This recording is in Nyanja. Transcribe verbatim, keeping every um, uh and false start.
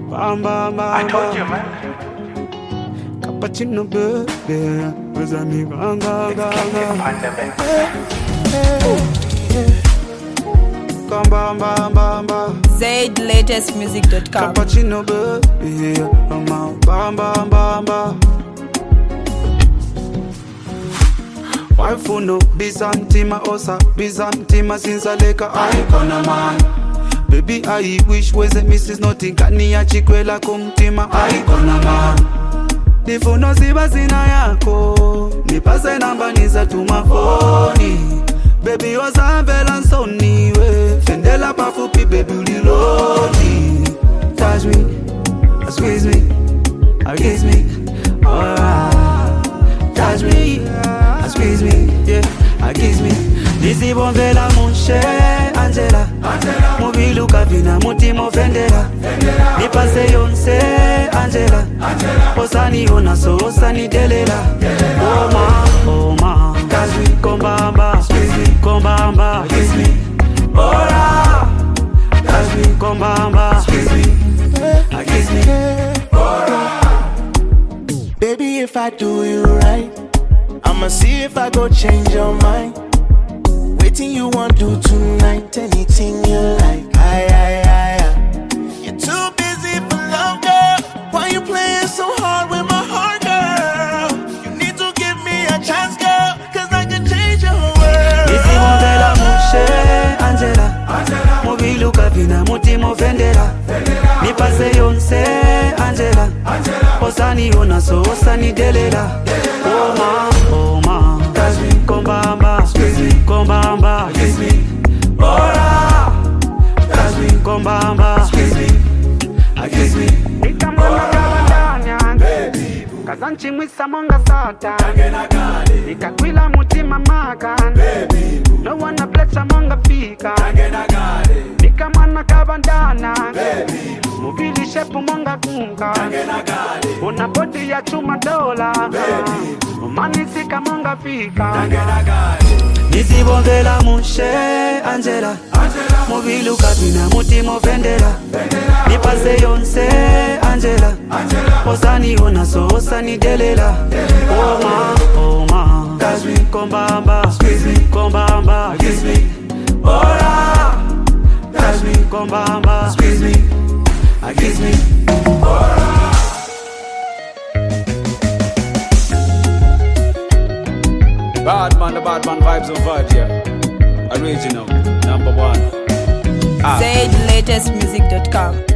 Bam, bam, bam, I told you, bam. man. Cappuccino, baby. Cause I need bam, bam, It's bam, King bam. Pandemic. Come, bam, bam, bam, bam. zaid latest music dot com. Cappuccino, baby. Bam, bam, bam, bam, bam. Waifu no Byzantima osa Byzantima sinsaleka aikona man. Baby I wish weze missus notinkani ya chikwela kumtima aikona man. Nifuno ziba zina yako nipase namba niza tumafoni. Baby wazambela nsoni we fendela pafupi baby uliloni. Touch me, squeeze me, or kiss me, alright. Touch me, squeeze me, yeah, I kiss me. Nisi bonvela munche Angela, Angela. Mobilu kabina mutimo fendela, fendela. Nipase yonse Angela, Angela. Osani ona so osani delela, delela. Oh ma, oh ma, touch me, kombamba, squeeze me, kombamba, kiss me, ora. Touch me, kombamba, squeeze me, I kiss me, ora. Baby, if I do you right, I'ma see if I go change your mind. Waiting you want do tonight, anything you like. Aye, aye, aye, aye. You're too busy for love, girl. Why you playing so hard with my heart, girl? You need to give me a chance, girl, cause I can change your world. Nisi bonvela mushe Angela, Angela. Mobilu kabina mutimo fendela, fendela. Nipase yonse Angela, Angela. Osani ona so osani delela, delela. Oh ma, oh ma, touch me, kombamba, squeeze me, kombamba, kiss me, ora. Touch me, kombamba, squeeze me, I kiss me, ora. Baby, kazanchi mwisa monga sata, nikakwila mutima makan. Baby, no wanna bless monga fika, nikamana kabandana. Baby, mubili shepu monga kunga, una body ya chuma dola. Umani sika monga fika, nisi bonvela mushe Angela, Angela. Mobilu kabina mutimo fendela, fendela. Nipase yonse Angela, Angela. Osani ona so osani delela, delela. Oh ma, oh ma, touch me, kombamba, squeeze me, kombamba, kiss me, ora. Touch me, kombamba, squeeze me, I kiss me, ora. Bad man, the bad man vibes and vibes, yeah. Original, number one. Ah. zaid latest music dot com.